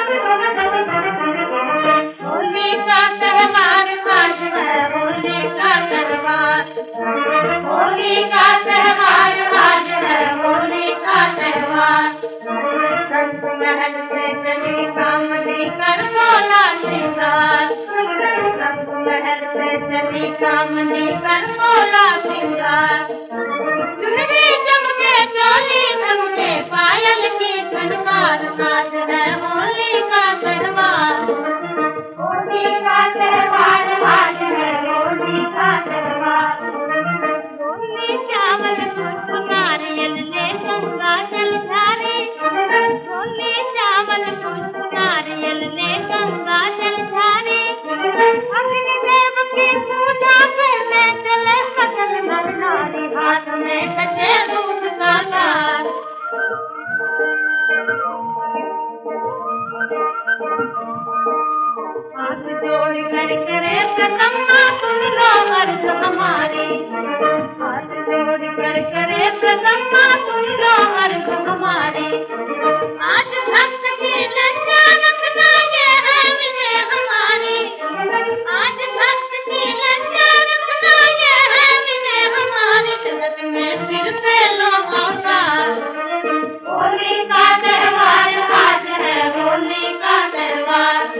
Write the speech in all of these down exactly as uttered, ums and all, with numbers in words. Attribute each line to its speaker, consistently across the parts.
Speaker 1: होली का त्योहार आज है, होली का त्योहार, होली का त्योहार आज है, होली का त्योहार। रंग महल से चली कामनी कर बोला सिंगार, रंग महल से चली कामनी कर बोला सिंगार। चुनरी चमके चोली चमके पायल की झनकार, आज है होली का त्योहार, होली का त्योहार आज है, होली का त्योहार। होली चावल पुष्प नारियल ले गंगा जल धारे, होली चावल पुष्प नारियल ले गंगा जल धारे। अग्नि देव की पूजा करने चले सकल नर नारी, हाथ में कटे दूध का तार। हाथ जोड़ कर करे प्रसन्ना सुन लो अर्ज हमारी, हाथ जोड़ कर करे प्रसन्ना सुन लो अर्ज हमारी। आज भक्त की लज्जा रखना ये है विजय हमारी, आज भक्त की लज्जा रखना ये है विजय हमारी। जगत में फिर से लो अवतार, होली का त्योहार आज है, होली का त्योहार।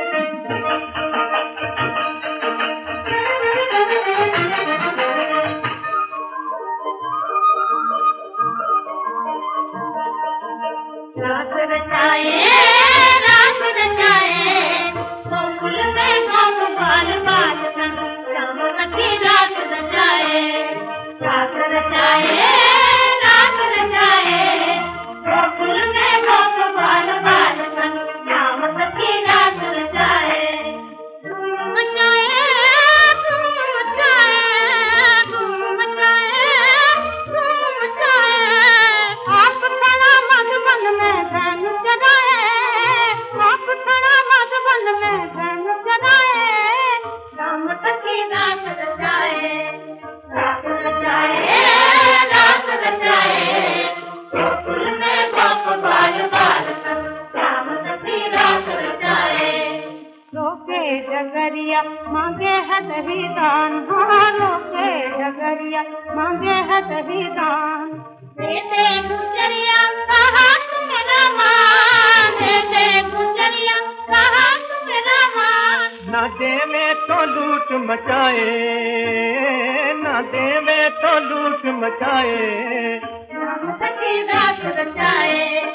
Speaker 1: रात रचाए रात रचाए गोकुल में गोप बाल बाल संग, श्याम सखी रात रचाए, रात रचाए रात रचाए गोकुल में गोप बाल बाल संग, श्याम सखी रात रचाए। धूम मचाए धूम मचाए धूम मचाए धूम मचाए। आप खड़ा मधुबन में धन जगाए, आप खड़ा मधुबन में धन जगाए। श्याम सखी रात रचाए, रात रचाए रात रचाए गोकुल में गोप बाल बाल संग, श्याम सखी रात रचाए। लोके डगरिया मांगे है दही दान, हाँ लोके डगरिया मांगे है दही दान। दे दे गुजरिया कहा तुम रमान, दे दे गुजरिया कहा तुम रमान।
Speaker 2: ना देवे तो लूट मचाए, ना देवे तो लूट मचाए।
Speaker 1: श्याम सखी रात रचाए,